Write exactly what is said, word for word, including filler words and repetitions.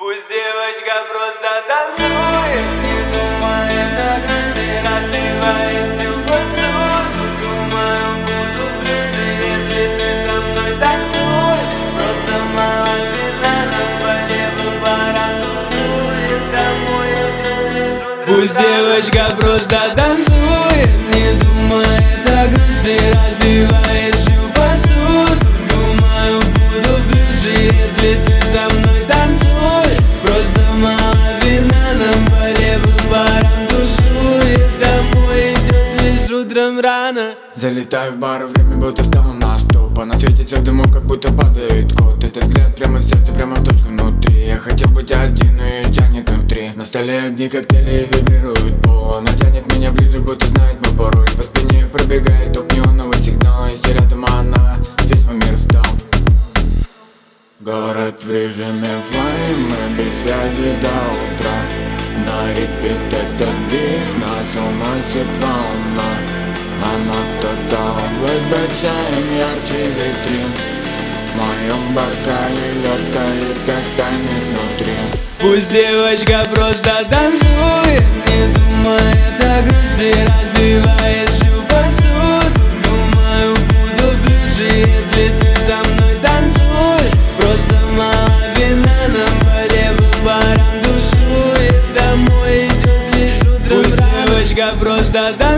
Пусть девочка просто танцует, не думает о грусти, разливает всю посуду. Думаю, буду ближе, если ты со мной танцуешь. Просто мало вина, нам по левым барам тусует. Домой я привезу. Пусть девочка просто танцует, не думает о грусти, разбивает всю посуду. Думаю, буду в плюсе, если ты со мной танцуешь. Просто мало вина, нам по левым барам тусует. Домой идет лишь утром рано. Залетаю в бар, время будто стало на стоп. А на свете всех дымов, как будто падает кот. Это взгляд прямо в сердце, прямо в точку внутри. Я хотел быть один, но ее тянет внутри. На столе огни, коктейли вибрируют пол. Она тянет меня ближе, будто знает мой пароль. По спине пробегает топ неонового сигнала. Если рядом она, весь мой мир стал. Город в режиме флейм, мы без связи до утра. На репит этот бит, нас уносит волна. Она кто-то выдачаем ярче витрин. В моем бокале летает, как тайны внутри. Пусть девочка просто танцует, не думает о грусти, разбивает всю посуду. Думаю, буду в плюсе, если ты со мной танцуешь. Просто мало вина, нам по левым барам тусует. Домой идет лишь утром рано. Пусть девочка просто танцует.